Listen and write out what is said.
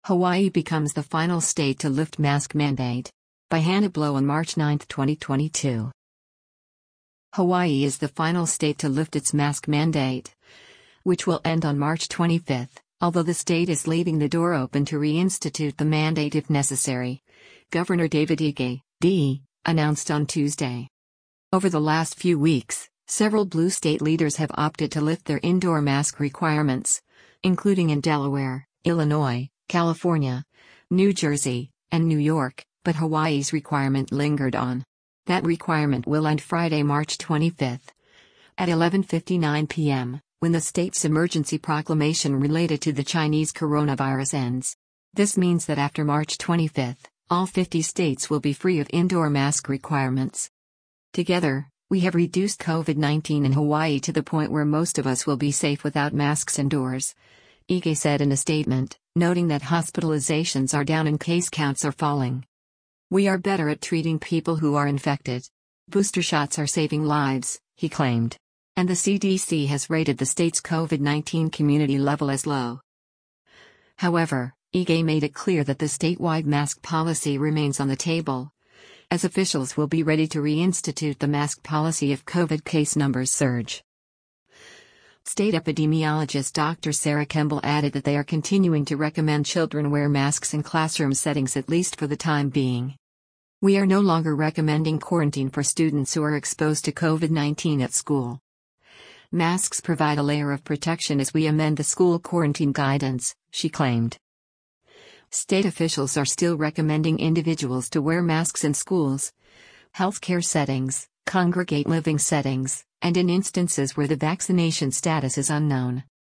Hawaii becomes the final state to lift mask mandate. By Hannah Blow on March 9, 2022. Hawaii is the final state to lift its mask mandate, which will end on March 25, although the state is leaving the door open to reinstitute the mandate if necessary, Governor David Ige, D., announced on Tuesday. Over the last few weeks, several blue state leaders have opted to lift their indoor mask requirements, including in Delaware, Illinois, California, New Jersey, and New York, but Hawaii's requirement lingered on. That requirement will end Friday, March 25, at 11:59 p.m., when the state's emergency proclamation related to the Chinese coronavirus ends. This means that after March 25, all 50 states will be free of indoor mask requirements. Together, we have reduced COVID-19 in Hawaii to the point where most of us will be safe without masks indoors, Ige said in a statement, noting that hospitalizations are down and case counts are falling. We are better at treating people who are infected. Booster shots are saving lives, he claimed. And the CDC has rated the state's COVID-19 community level as low. However, Ige made it clear that the statewide mask policy remains on the table, as officials will be ready to reinstitute the mask policy if COVID case numbers surge. State epidemiologist Dr. Sarah Kemble added that they are continuing to recommend children wear masks in classroom settings at least for the time being. We are no longer recommending quarantine for students who are exposed to COVID-19 at school. Masks provide a layer of protection as we amend the school quarantine guidance, she claimed. State officials are still recommending individuals to wear masks in schools, healthcare settings, congregate living settings, and in instances where the vaccination status is unknown.